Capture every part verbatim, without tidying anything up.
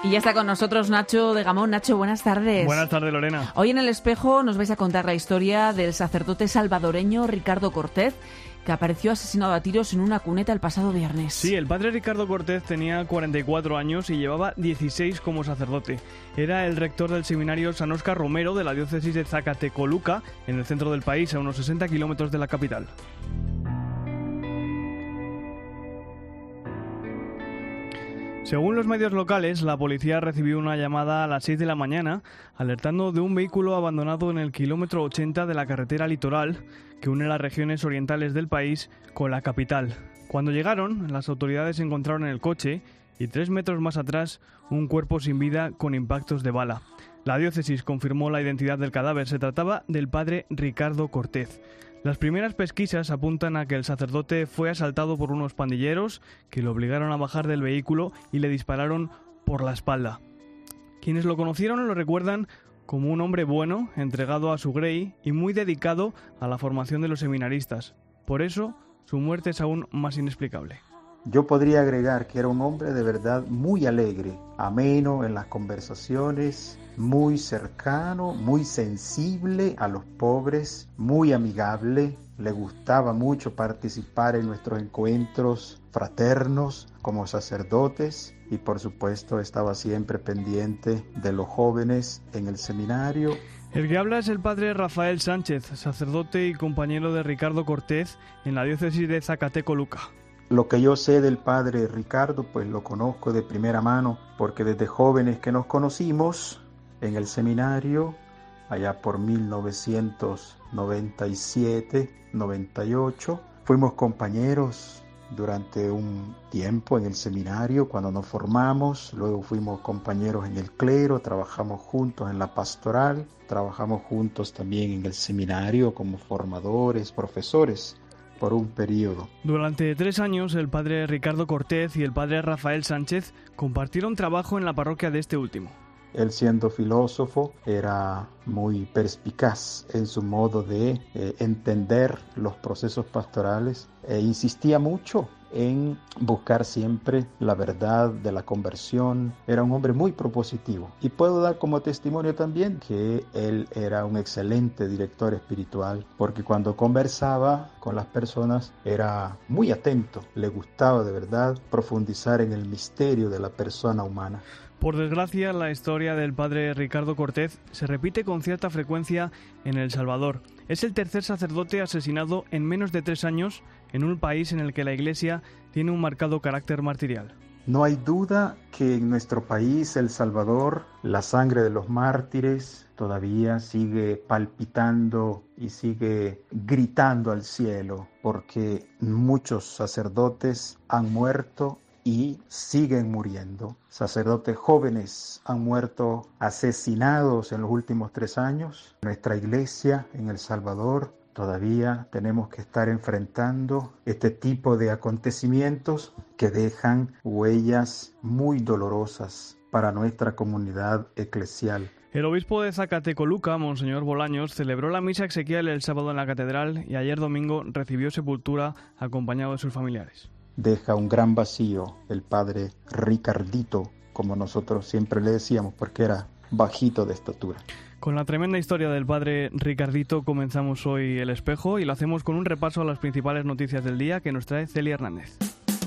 Y ya está con nosotros Nacho de Gamón. Nacho, buenas tardes. Buenas tardes, Lorena. Hoy en El Espejo nos vais a contar la historia del sacerdote salvadoreño Ricardo Cortez, que apareció asesinado a tiros en una cuneta el pasado viernes. Sí, el padre Ricardo Cortez tenía cuarenta y cuatro años y llevaba dieciséis como sacerdote. Era el rector del seminario San Óscar Romero de la diócesis de Zacatecoluca, en el centro del país, a unos sesenta kilómetros de la capital. Según los medios locales, la policía recibió una llamada a las seis de la mañana alertando de un vehículo abandonado en el kilómetro ochenta de la carretera litoral que une las regiones orientales del país con la capital. Cuando llegaron, las autoridades encontraron el coche y tres metros más atrás un cuerpo sin vida con impactos de bala. La diócesis confirmó la identidad del cadáver. Se trataba del padre Ricardo Cortez. Las primeras pesquisas apuntan a que el sacerdote fue asaltado por unos pandilleros que lo obligaron a bajar del vehículo y le dispararon por la espalda. Quienes lo conocieron lo recuerdan como un hombre bueno, entregado a su grey y muy dedicado a la formación de los seminaristas. Por eso, su muerte es aún más inexplicable. Yo podría agregar que era un hombre de verdad muy alegre, ameno en las conversaciones, muy cercano, muy sensible a los pobres, muy amigable. Le gustaba mucho participar en nuestros encuentros fraternos como sacerdotes y por supuesto estaba siempre pendiente de los jóvenes en el seminario. El que habla es el padre Rafael Sánchez, sacerdote y compañero de Ricardo Cortez en la diócesis de Zacatecoluca. Lo que yo sé del padre Ricardo, pues lo conozco de primera mano, porque desde jóvenes que nos conocimos en el seminario, allá por mil novecientos noventa y siete, noventa y ocho, fuimos compañeros durante un tiempo en el seminario cuando nos formamos, luego fuimos compañeros en el clero, trabajamos juntos en la pastoral, trabajamos juntos también en el seminario como formadores, profesores, por un periodo. Durante tres años, el padre Ricardo Cortez y el padre Rafael Sánchez compartieron trabajo en la parroquia de este último. Él, siendo filósofo, era muy perspicaz en su modo de eh, entender los procesos pastorales e insistía mucho en buscar siempre la verdad de la conversión. Era un hombre muy propositivo. Y puedo dar como testimonio también que él era un excelente director espiritual, porque cuando conversaba con las personas era muy atento. Le gustaba de verdad profundizar en el misterio de la persona humana. Por desgracia, la historia del padre Ricardo Cortez se repite con cierta frecuencia en El Salvador. Es el tercer sacerdote asesinado en menos de tres años en un país en el que la Iglesia tiene un marcado carácter martirial. No hay duda que en nuestro país, El Salvador, la sangre de los mártires todavía sigue palpitando y sigue gritando al cielo, porque muchos sacerdotes han muerto y siguen muriendo. Sacerdotes jóvenes han muerto asesinados en los últimos tres años. Nuestra iglesia en El Salvador todavía tenemos que estar enfrentando este tipo de acontecimientos que dejan huellas muy dolorosas para nuestra comunidad eclesial. El obispo de Zacatecoluca, Monseñor Bolaños, celebró la misa exequial el sábado en la catedral y ayer domingo recibió sepultura acompañado de sus familiares. Deja un gran vacío el padre Ricardito, como nosotros siempre le decíamos, porque era bajito de estatura. Con la tremenda historia del padre Ricardito comenzamos hoy El Espejo y lo hacemos con un repaso a las principales noticias del día que nos trae Celia Hernández.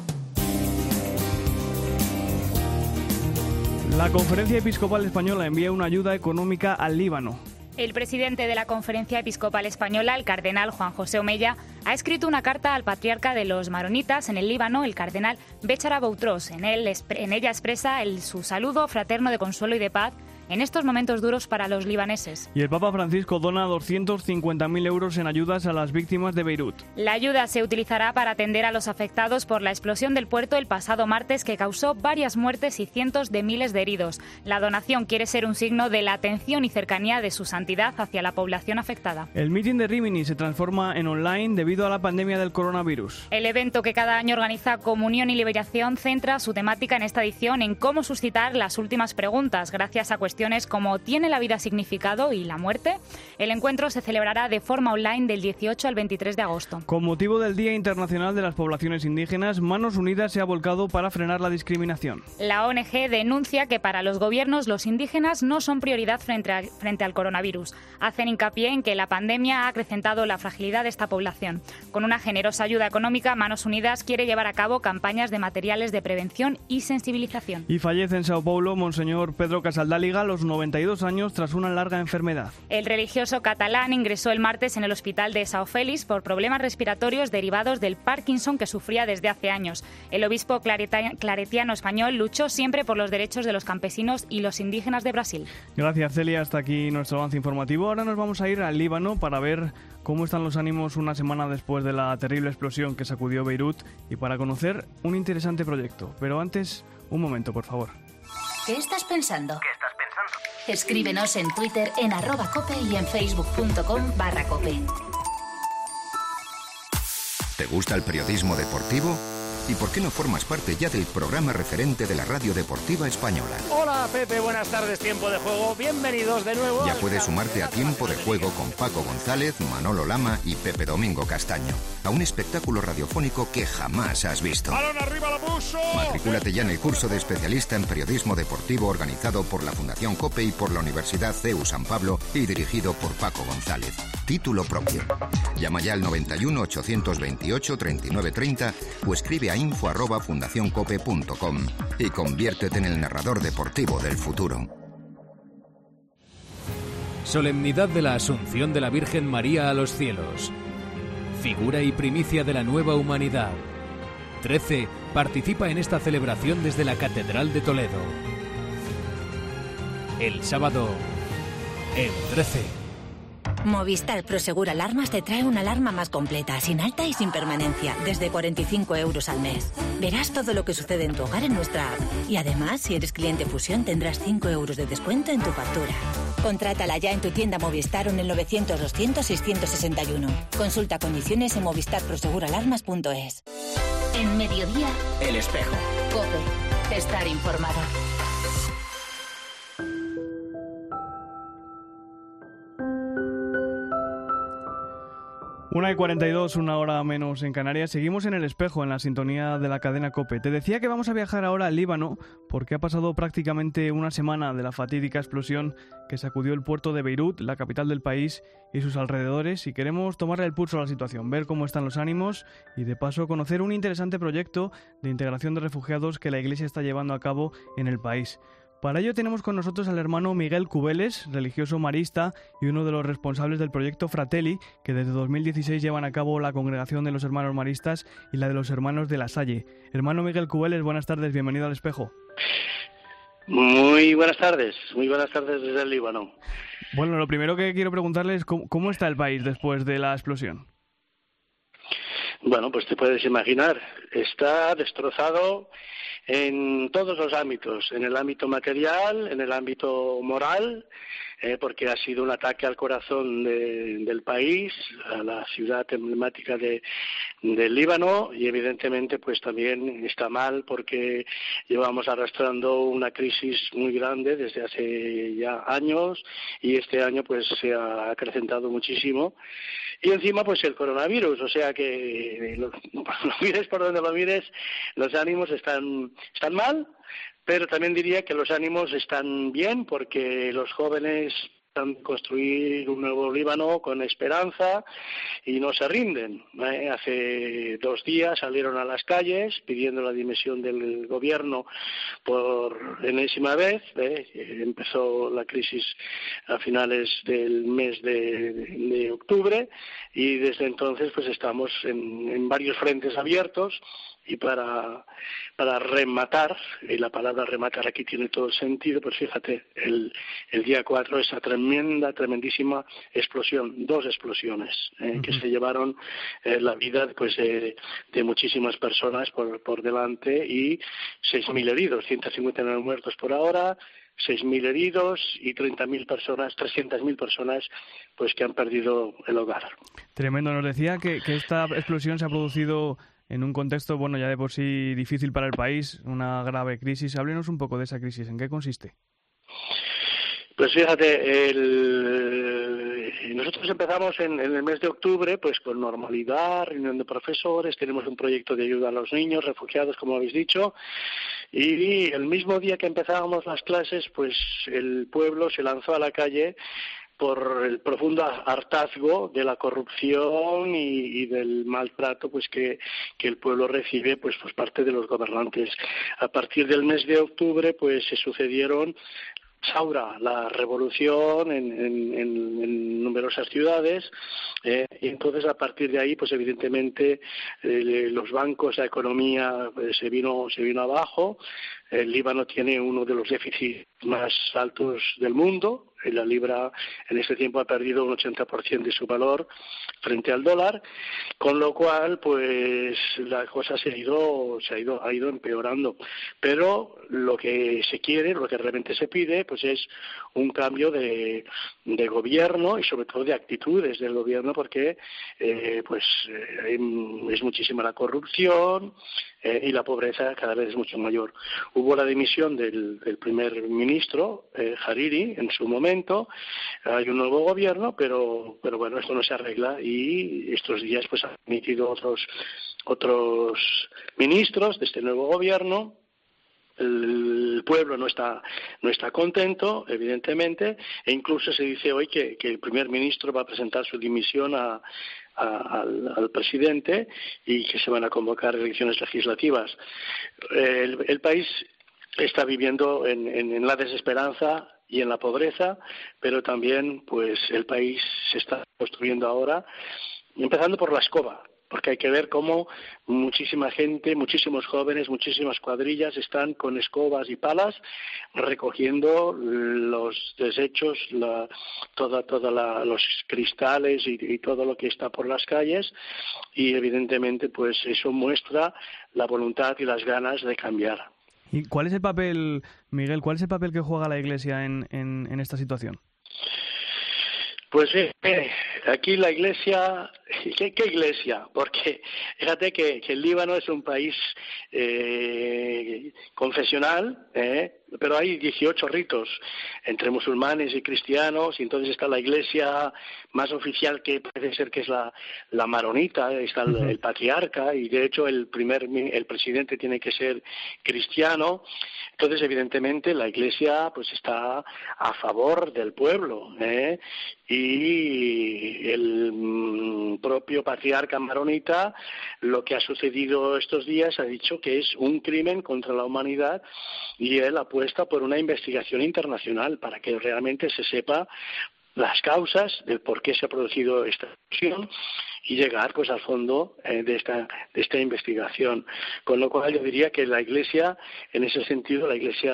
La Conferencia Episcopal Española envía una ayuda económica al Líbano. El presidente de la Conferencia Episcopal Española, el cardenal Juan José Omeya, ha escrito una carta al patriarca de los maronitas en el Líbano, el cardenal Béchara Boutros. En, él, en ella expresa el, su saludo fraterno de consuelo y de paz en estos momentos duros para los libaneses. Y el Papa Francisco dona doscientos cincuenta mil euros en ayudas a las víctimas de Beirut. La ayuda se utilizará para atender a los afectados por la explosión del puerto el pasado martes que causó varias muertes y cientos de miles de heridos. La donación quiere ser un signo de la atención y cercanía de su santidad hacia la población afectada. El mitin de Rímini se transforma en online debido a la pandemia del coronavirus. El evento que cada año organiza Comunión y Liberación centra su temática en esta edición en cómo suscitar las últimas preguntas gracias a cuestiones cuestiones como ¿tiene la vida significado y la muerte? El encuentro se celebrará de forma online del dieciocho al veintitrés de agosto. Con motivo del Día Internacional de las Poblaciones Indígenas, Manos Unidas se ha volcado para frenar la discriminación. La O N G denuncia que para los gobiernos los indígenas no son prioridad frente, a, frente al coronavirus. Hacen hincapié en que la pandemia ha acrecentado la fragilidad de esta población. Con una generosa ayuda económica, Manos Unidas quiere llevar a cabo campañas de materiales de prevención y sensibilización. Y fallece en Sao Paulo Monseñor Pedro Casaldáliga a los noventa y dos años tras una larga enfermedad. El religioso catalán ingresó el martes en el hospital de São Félix por problemas respiratorios derivados del Parkinson que sufría desde hace años. El obispo claretiano español luchó siempre por los derechos de los campesinos y los indígenas de Brasil. Gracias, Celia. Hasta aquí nuestro avance informativo. Ahora nos vamos a ir al Líbano para ver cómo están los ánimos una semana después de la terrible explosión que sacudió Beirut y para conocer un interesante proyecto. Pero antes, un momento, por favor. ¿Qué estás pensando? ¿Qué estás pensando? Escríbenos en Twitter en arroba cope y en facebook.com barra cope. ¿Te gusta el periodismo deportivo? ¿Y por qué no formas parte ya del programa referente de la radio deportiva española? Hola Pepe, buenas tardes, Tiempo de Juego, bienvenidos de nuevo. Ya puedes sumarte a Tiempo de Juego con Paco González, Manolo Lama y Pepe Domingo Castaño, a un espectáculo radiofónico que jamás has visto. ¡Balón arriba, lo puso! Matricúlate ya en el curso de especialista en periodismo deportivo organizado por la Fundación COPE y por la Universidad C E U San Pablo y dirigido por Paco González. Título propio. Llama ya al noventa y uno, ochocientos veintiocho, treinta y nueve treinta o escribe a info arroba fundacioncope punto com y conviértete en el narrador deportivo del futuro. Solemnidad de la Asunción de la Virgen María a los cielos. Figura y primicia de la nueva humanidad. trece. Participa en esta celebración desde la Catedral de Toledo. El sábado, en trece. Movistar Prosegur Alarmas te trae una alarma más completa, sin alta y sin permanencia, desde cuarenta y cinco euros al mes. Verás todo lo que sucede en tu hogar en nuestra app. Y además, si eres cliente Fusión, tendrás cinco euros de descuento en tu factura. Contrátala ya en tu tienda Movistar o en el novecientos, doscientos, seiscientos sesenta y uno. Consulta condiciones en movistar prosegur alarmas punto es. En mediodía, El Espejo. COPE. Estar informado. una y cuarenta y dos, una hora menos en Canarias. Seguimos en El Espejo, en la sintonía de la cadena COPE. Te decía que vamos a viajar ahora al Líbano porque ha pasado prácticamente una semana de la fatídica explosión que sacudió el puerto de Beirut, la capital del país y sus alrededores, y queremos tomarle el pulso a la situación, ver cómo están los ánimos y de paso conocer un interesante proyecto de integración de refugiados que la Iglesia está llevando a cabo en el país. Para ello tenemos con nosotros al hermano Miguel Cubeles, religioso marista y uno de los responsables del proyecto Fratelli, que desde dos mil dieciséis llevan a cabo la Congregación de los Hermanos Maristas y la de los Hermanos de la Salle. Hermano Miguel Cubeles, buenas tardes, bienvenido al Espejo. Muy buenas tardes, muy buenas tardes desde el Líbano. Bueno, lo primero que quiero preguntarle es cómo, cómo está el país después de la explosión. Bueno, pues te puedes imaginar, está destrozado en todos los ámbitos, en el ámbito material, en el ámbito moral, eh, porque ha sido un ataque al corazón de, del país, a la ciudad emblemática de, del Líbano, y evidentemente pues también está mal porque llevamos arrastrando una crisis muy grande desde hace ya años y este año pues se ha acrecentado muchísimo. Y encima, pues el coronavirus, o sea que lo, lo mires por donde lo mires, los ánimos están, están mal, pero también diría que los ánimos están bien porque los jóvenes están construir un nuevo Líbano con esperanza y no se rinden. ¿eh? Hace dos días salieron a las calles pidiendo la dimisión del gobierno por enésima vez. ¿eh? Empezó la crisis a finales del mes de, de octubre y desde entonces pues estamos en, en varios frentes abiertos. Y para, para rematar, y la palabra rematar aquí tiene todo el sentido, pues fíjate, el, el día cuatro, esa tremenda, tremendísima explosión, dos explosiones, eh, uh-huh. que se llevaron eh, la vida pues de, de muchísimas personas por, por delante y seis mil heridos, ciento cincuenta y nueve muertos por ahora, seis mil heridos y treinta mil personas, trescientas mil personas pues que han perdido el hogar. Tremendo, nos decía que, que esta explosión se ha producido en un contexto, bueno, ya de por sí difícil para el país, una grave crisis. Háblenos un poco de esa crisis, ¿en qué consiste? Pues fíjate, el... nosotros empezamos en, en el mes de octubre, pues con normalidad, reunión de profesores, tenemos un proyecto de ayuda a los niños, refugiados, como habéis dicho, y el mismo día que empezábamos las clases, pues el pueblo se lanzó a la calle por el profundo hartazgo de la corrupción y, y del maltrato pues que, que el pueblo recibe pues por parte de los gobernantes. A partir del mes de octubre pues se sucedieron Saura, la revolución en, en, en, en numerosas ciudades, eh, y entonces a partir de ahí, pues evidentemente eh, los bancos, la economía pues, se vino se vino abajo. El Líbano tiene uno de los déficits más altos del mundo. La libra en este tiempo ha perdido un ochenta por ciento de su valor frente al dólar, con lo cual pues la cosa se ha ido se ha ido ha ido empeorando. Pero lo que se quiere, lo que realmente se pide, pues es un cambio de, de gobierno y sobre todo de actitudes del gobierno, porque eh, pues eh, es muchísima la corrupción eh, y la pobreza cada vez es mucho mayor. Hubo la dimisión del, del primer ministro eh, Hariri en su momento. Hay un nuevo gobierno, pero pero bueno, esto no se arregla y estos días pues han emitido otros otros ministros de este nuevo gobierno. El pueblo no está no está contento, evidentemente, e incluso se dice hoy que, que el primer ministro va a presentar su dimisión a, a, al, al presidente y que se van a convocar elecciones legislativas. El, el país está viviendo en, en, en la desesperanza y en la pobreza, pero también pues el país se está construyendo ahora, empezando por la escoba, porque hay que ver cómo muchísima gente, muchísimos jóvenes, muchísimas cuadrillas están con escobas y palas recogiendo los desechos, la, toda, toda la, los cristales y, y todo lo que está por las calles, y evidentemente pues eso muestra la voluntad y las ganas de cambiar. ¿Y cuál es el papel, Miguel, cuál es el papel que juega la Iglesia en, en, en esta situación? Pues eh, aquí la Iglesia, ¿qué, qué Iglesia? Porque fíjate que, que el Líbano es un país eh, confesional, eh, pero hay dieciocho ritos entre musulmanes y cristianos, y entonces está la Iglesia más oficial, que parece ser que es la, la maronita, está el, el patriarca, y de hecho el primer el presidente tiene que ser cristiano. Entonces evidentemente la Iglesia pues está a favor del pueblo, ¿eh? Y el mm, propio patriarca maronita, lo que ha sucedido estos días, ha dicho que es un crimen contra la humanidad, y él apuesta por una investigación internacional para que realmente se sepa las causas del por qué se ha producido esta explosión y llegar pues al fondo eh, de esta de esta investigación. Con lo cual yo diría que la Iglesia, en ese sentido, la Iglesia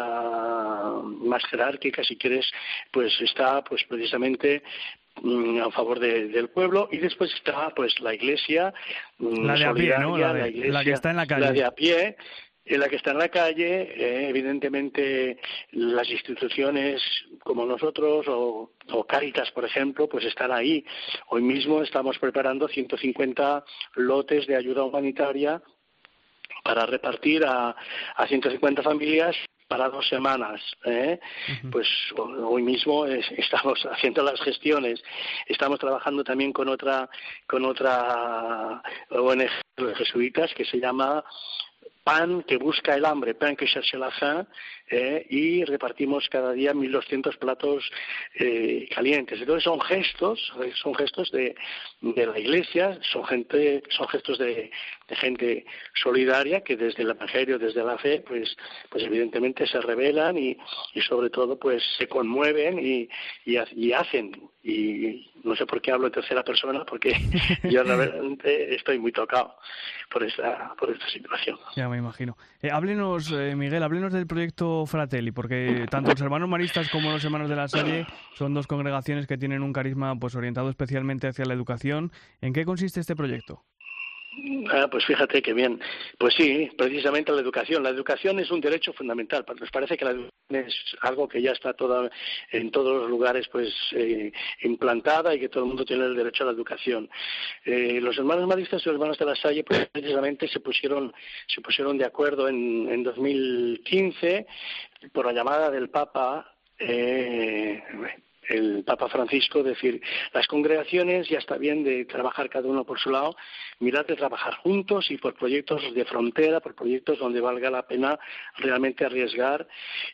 más jerárquica, si quieres, pues está pues precisamente a favor de, del pueblo. Y después está pues la Iglesia la de a pie, ¿no? La, de, la, iglesia, la que está en la calle, la de a pie, en la que está en la calle. Eh, evidentemente las instituciones como nosotros o, o Cáritas, por ejemplo, pues están ahí. Hoy mismo estamos preparando ciento cincuenta lotes de ayuda humanitaria para repartir a, a ciento cincuenta familias para dos semanas, ¿eh? Uh-huh. Pues hoy mismo es, estamos haciendo las gestiones. Estamos trabajando también con otra con otra O N G de jesuitas que se llama Pan que busca el hambre, Pan que cherche la faim, eh, y repartimos cada día mil doscientos platos eh, calientes. Entonces son gestos, son gestos de, de la Iglesia, son gente, son gestos de, de gente solidaria que desde el Evangelio, desde la fe, pues, pues evidentemente se revelan y, y sobre todo pues se conmueven y, y, y hacen. Y no sé por qué hablo en tercera persona, porque yo realmente estoy muy tocado por esta por esta situación. Ya me imagino. Eh, háblenos, eh, Miguel, háblenos del proyecto Fratelli, porque tanto los hermanos maristas como los hermanos de la Salle son dos congregaciones que tienen un carisma pues orientado especialmente hacia la educación. ¿En qué consiste este proyecto? Ah, pues fíjate que bien. Pues sí, precisamente la educación. La educación es un derecho fundamental. Nos parece que la educación es algo que ya está toda, en todos los lugares pues eh, implantada y que todo el mundo tiene el derecho a la educación. Eh, los hermanos maristas y los hermanos de la Salle pues, precisamente se pusieron se pusieron de acuerdo en, en dos mil quince por la llamada del Papa eh, el Papa Francisco decir, las congregaciones ya está bien de trabajar cada uno por su lado, mirad de trabajar juntos y por proyectos de frontera, por proyectos donde valga la pena realmente arriesgar.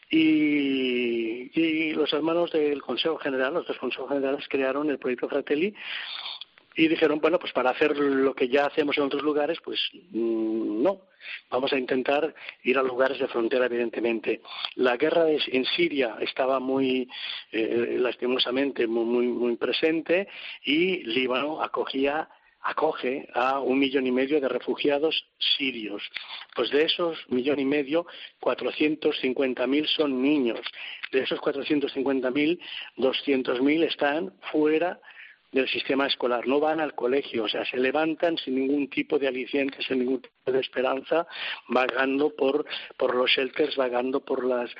Y, y los hermanos del Consejo General, los dos consejos generales, crearon el proyecto Fratelli y dijeron, bueno, pues para hacer lo que ya hacemos en otros lugares, pues mmm, no, vamos a intentar ir a lugares de frontera, evidentemente. La guerra en Siria estaba muy, eh, lastimosamente, muy, muy, muy presente, y Líbano acogía acoge a un millón y medio de refugiados sirios. Pues de esos millón y medio, cuatrocientos cincuenta mil son niños. De esos cuatrocientos cincuenta mil, doscientos mil están fuera del sistema escolar, no van al colegio, o sea, se levantan sin ningún tipo de aliciente, sin ningún tipo de esperanza, vagando por, por los shelters, vagando por las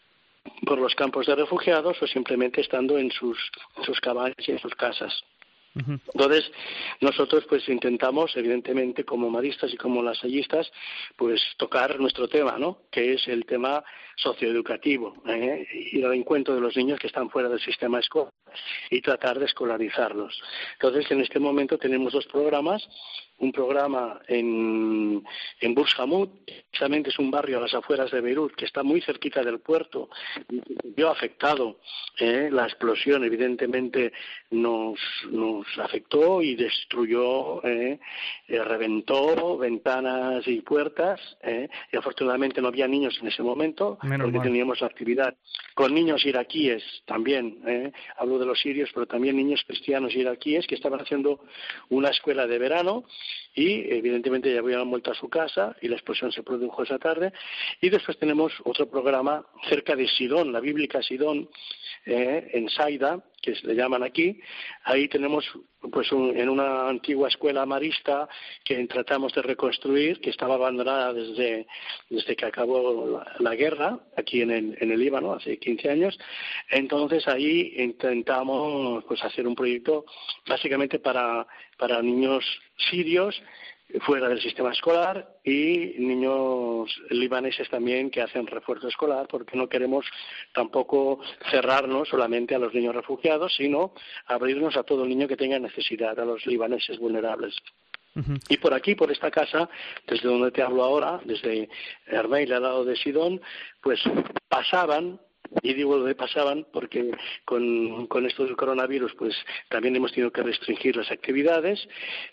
por los campos de refugiados o simplemente estando en sus, en sus cabañas y en sus casas. Entonces, nosotros pues intentamos, evidentemente, como maristas y como lasallistas, pues tocar nuestro tema, ¿no?, que es el tema socioeducativo, ¿eh? ir al encuentro de los niños que están fuera del sistema escolar y tratar de escolarizarlos. Entonces, en este momento tenemos dos programas. Un programa en, en Burs Hamud, precisamente es un barrio a las afueras de Beirut, que está muy cerquita del puerto, vio afectado, ¿eh? La explosión evidentemente nos, nos afectó y destruyó, ¿eh? Eh, reventó ventanas y puertas, ¿eh? y afortunadamente no había niños en ese momento, Menos porque mal. Teníamos la actividad con niños iraquíes también, ¿eh? hablo de los sirios, pero también niños cristianos iraquíes que estaban haciendo una escuela de verano, y evidentemente ya habían vuelto a su casa y la explosión se produjo esa tarde. Y después tenemos otro programa cerca de Sidón, la bíblica Sidón, eh, en Saida, que se le llaman aquí. Ahí tenemos pues un, en una antigua escuela marista que tratamos de reconstruir, que estaba abandonada desde desde que acabó la, la guerra aquí en el, en el Líbano hace quince años. Entonces ahí intentamos pues hacer un proyecto básicamente para para niños sirios fuera del sistema escolar y niños libaneses también que hacen refuerzo escolar, porque no queremos tampoco cerrarnos solamente a los niños refugiados, sino abrirnos a todo niño que tenga necesidad, a los libaneses vulnerables. Uh-huh. Y por aquí, por esta casa, desde donde te hablo ahora, desde Hermeil, al lado de Sidón, pues pasaban, y digo lo de pasaban porque con, con esto del coronavirus pues también hemos tenido que restringir las actividades,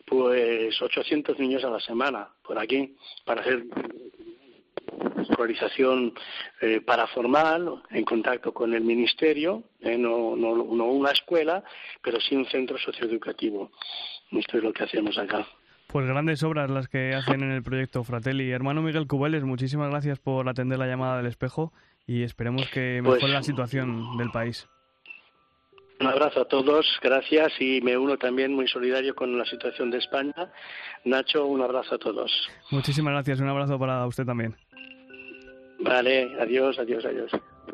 pues ochocientos niños a la semana por aquí para hacer escolarización eh, paraformal, en contacto con el ministerio, eh, no, no, no una escuela, pero sí un centro socioeducativo. Esto es lo que hacemos acá. Pues grandes obras las que hacen en el proyecto Fratelli. Hermano Miguel Cubeles, muchísimas gracias por atender la llamada del Espejo y esperemos que mejore pues, la situación del país. Un abrazo a todos, gracias, y me uno también muy solidario con la situación de España. Nacho, un abrazo a todos. Muchísimas gracias, un abrazo para usted también. Vale, adiós, adiós, adiós.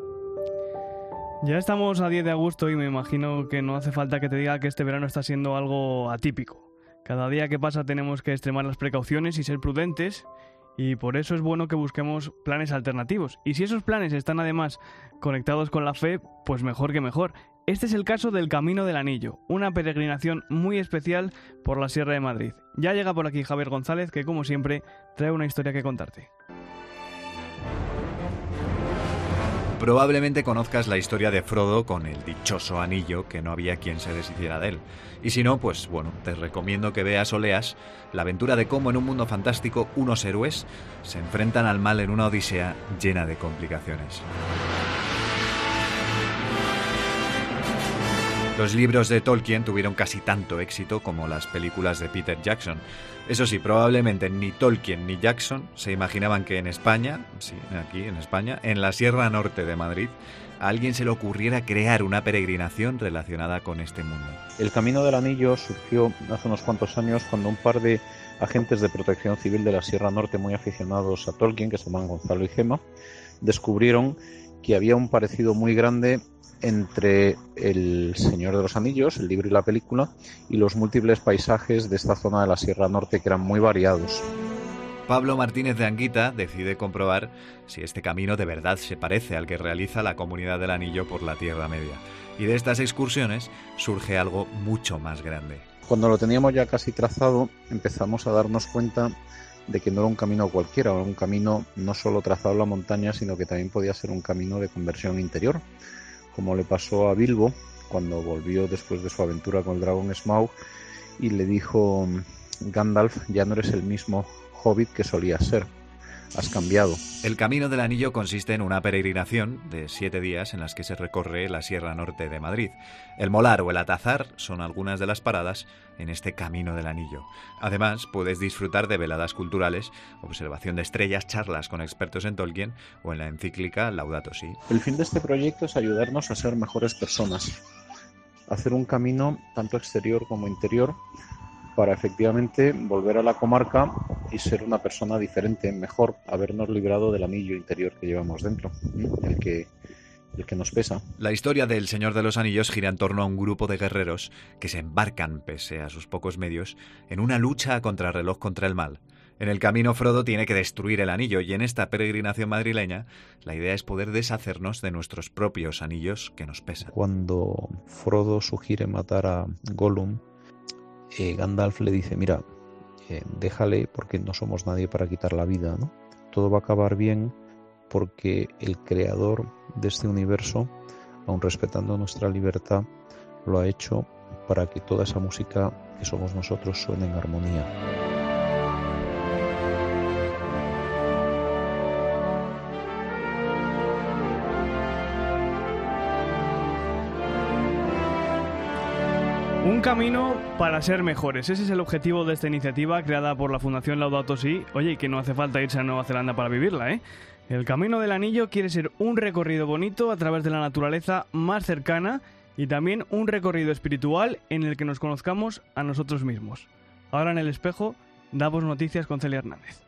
Ya estamos a diez de agosto y me imagino que no hace falta que te diga que este verano está siendo algo atípico. Cada día que pasa tenemos que extremar las precauciones y ser prudentes, y por eso es bueno que busquemos planes alternativos. Y si esos planes están además conectados con la fe, pues mejor que mejor. Este es el caso del Camino del Anillo, una peregrinación muy especial por la Sierra de Madrid. Ya llega por aquí Javier González, que como siempre trae una historia que contarte. Probablemente conozcas la historia de Frodo con el dichoso anillo, que no había quien se deshiciera de él. Y si no, pues bueno, te recomiendo que veas o leas la aventura de cómo en un mundo fantástico unos héroes se enfrentan al mal en una odisea llena de complicaciones. Los libros de Tolkien tuvieron casi tanto éxito como las películas de Peter Jackson. Eso sí, probablemente ni Tolkien ni Jackson se imaginaban que en España, sí, aquí en España, en la Sierra Norte de Madrid, a alguien se le ocurriera crear una peregrinación relacionada con este mundo. El Camino del Anillo surgió hace unos cuantos años cuando un par de agentes de protección civil de la Sierra Norte muy aficionados a Tolkien, que se llaman Gonzalo y Gema, descubrieron que había un parecido muy grande entre El Señor de los Anillos, el libro y la película, y los múltiples paisajes de esta zona de la Sierra Norte, que eran muy variados. Pablo Martínez de Anguita decide comprobar si este camino de verdad se parece al que realiza la Comunidad del Anillo por la Tierra Media. Y de estas excursiones surge algo mucho más grande. Cuando lo teníamos ya casi trazado, empezamos a darnos cuenta de que no era un camino cualquiera, era un camino no solo trazado en la montaña, sino que también podía ser un camino de conversión interior, como le pasó a Bilbo cuando volvió después de su aventura con el dragón Smaug y le dijo: Gandalf, ya no eres el mismo hobbit que solías ser. Has cambiado. El Camino del Anillo consiste en una peregrinación de siete días en las que se recorre la Sierra Norte de Madrid. El Molar o el Atazar son algunas de las paradas en este Camino del Anillo. Además, puedes disfrutar de veladas culturales, observación de estrellas, charlas con expertos en Tolkien o en la encíclica Laudato Si. El fin de este proyecto es ayudarnos a ser mejores personas, hacer un camino tanto exterior como interior, para efectivamente volver a la comarca y ser una persona diferente, mejor, habernos librado del anillo interior que llevamos dentro, el que, el que nos pesa. La historia del Señor de los Anillos gira en torno a un grupo de guerreros que se embarcan, pese a sus pocos medios, en una lucha a contrarreloj contra el mal. En el camino Frodo tiene que destruir el anillo y en esta peregrinación madrileña la idea es poder deshacernos de nuestros propios anillos que nos pesan. Cuando Frodo sugiere matar a Gollum, Eh, Gandalf le dice: mira, eh, déjale porque no somos nadie para quitar la vida, ¿no? Todo va a acabar bien porque el creador de este universo, aun respetando nuestra libertad, lo ha hecho para que toda esa música que somos nosotros suene en armonía. Un camino para ser mejores. Ese es el objetivo de esta iniciativa creada por la Fundación Laudato Si. Oye, y que no hace falta irse a Nueva Zelanda para vivirla, ¿eh? El Camino del Anillo quiere ser un recorrido bonito a través de la naturaleza más cercana y también un recorrido espiritual en el que nos conozcamos a nosotros mismos. Ahora en El Espejo, damos noticias con Celia Hernández.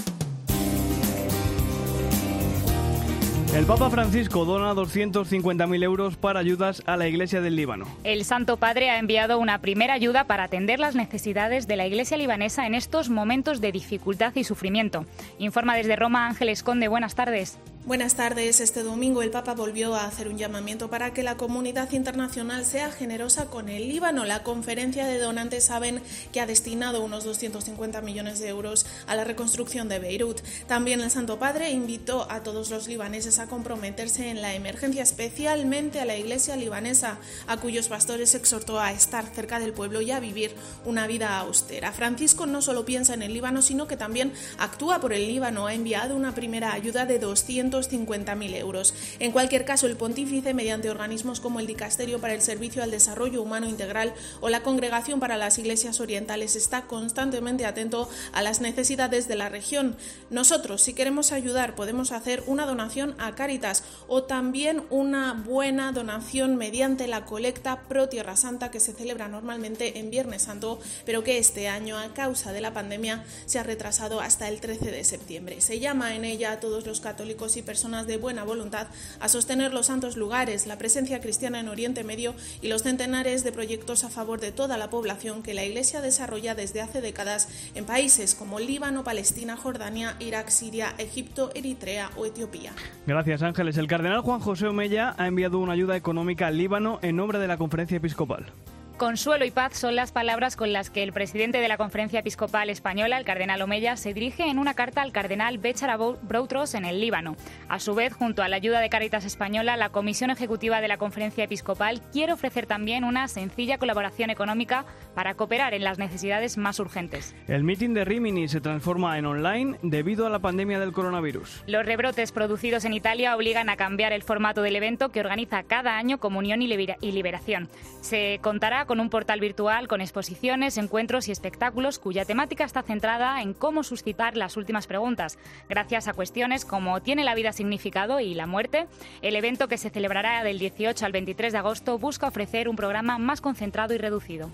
El Papa Francisco dona doscientos cincuenta mil euros para ayudas a la Iglesia del Líbano. El Santo Padre ha enviado una primera ayuda para atender las necesidades de la Iglesia libanesa en estos momentos de dificultad y sufrimiento. Informa desde Roma Ángeles Conde. Buenas tardes. Buenas tardes. Este domingo el Papa volvió a hacer un llamamiento para que la comunidad internacional sea generosa con el Líbano. La conferencia de donantes saben que ha destinado unos doscientos cincuenta millones de euros a la reconstrucción de Beirut. También el Santo Padre invitó a todos los libaneses a comprometerse en la emergencia, especialmente a la Iglesia libanesa, a cuyos pastores exhortó a estar cerca del pueblo y a vivir una vida austera. Francisco no solo piensa en el Líbano, sino que también actúa por el Líbano. Ha enviado una primera ayuda de doscientos cincuenta mil euros. En cualquier caso, el pontífice, mediante organismos como el Dicasterio para el Servicio al Desarrollo Humano Integral o la Congregación para las Iglesias Orientales, está constantemente atento a las necesidades de la región. Nosotros, si queremos ayudar, podemos hacer una donación a Cáritas o también una buena donación mediante la colecta Pro Tierra Santa, que se celebra normalmente en Viernes Santo, pero que este año, a causa de la pandemia, se ha retrasado hasta el trece de septiembre. Se llama en ella a todos los católicos y personas de buena voluntad a sostener los santos lugares, la presencia cristiana en Oriente Medio y los centenares de proyectos a favor de toda la población que la Iglesia desarrolla desde hace décadas en países como Líbano, Palestina, Jordania, Irak, Siria, Egipto, Eritrea o Etiopía. Gracias, Ángeles. El cardenal Juan José Omeya ha enviado una ayuda económica al Líbano en nombre de la Conferencia Episcopal. Consuelo y paz son las palabras con las que el presidente de la Conferencia Episcopal Española, el cardenal Omeya, se dirige en una carta al cardenal Béchara Boutros en el Líbano. A su vez, junto a la ayuda de Cáritas Española, la Comisión Ejecutiva de la Conferencia Episcopal quiere ofrecer también una sencilla colaboración económica para cooperar en las necesidades más urgentes. El mitin de Rímini se transforma en online debido a la pandemia del coronavirus. Los rebrotes producidos en Italia obligan a cambiar el formato del evento que organiza cada año Comunión y Liberación. Se contará con un portal virtual con exposiciones, encuentros y espectáculos cuya temática está centrada en cómo suscitar las últimas preguntas. Gracias a cuestiones como ¿tiene la vida significado y la muerte? El evento, que se celebrará del dieciocho al veintitrés de agosto, busca ofrecer un programa más concentrado y reducido.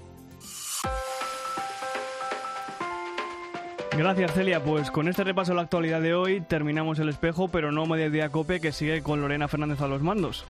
Gracias, Celia. Pues con este repaso a la actualidad de hoy terminamos El Espejo, pero no Mediodía Cope, que sigue con Lorena Fernández a los mandos.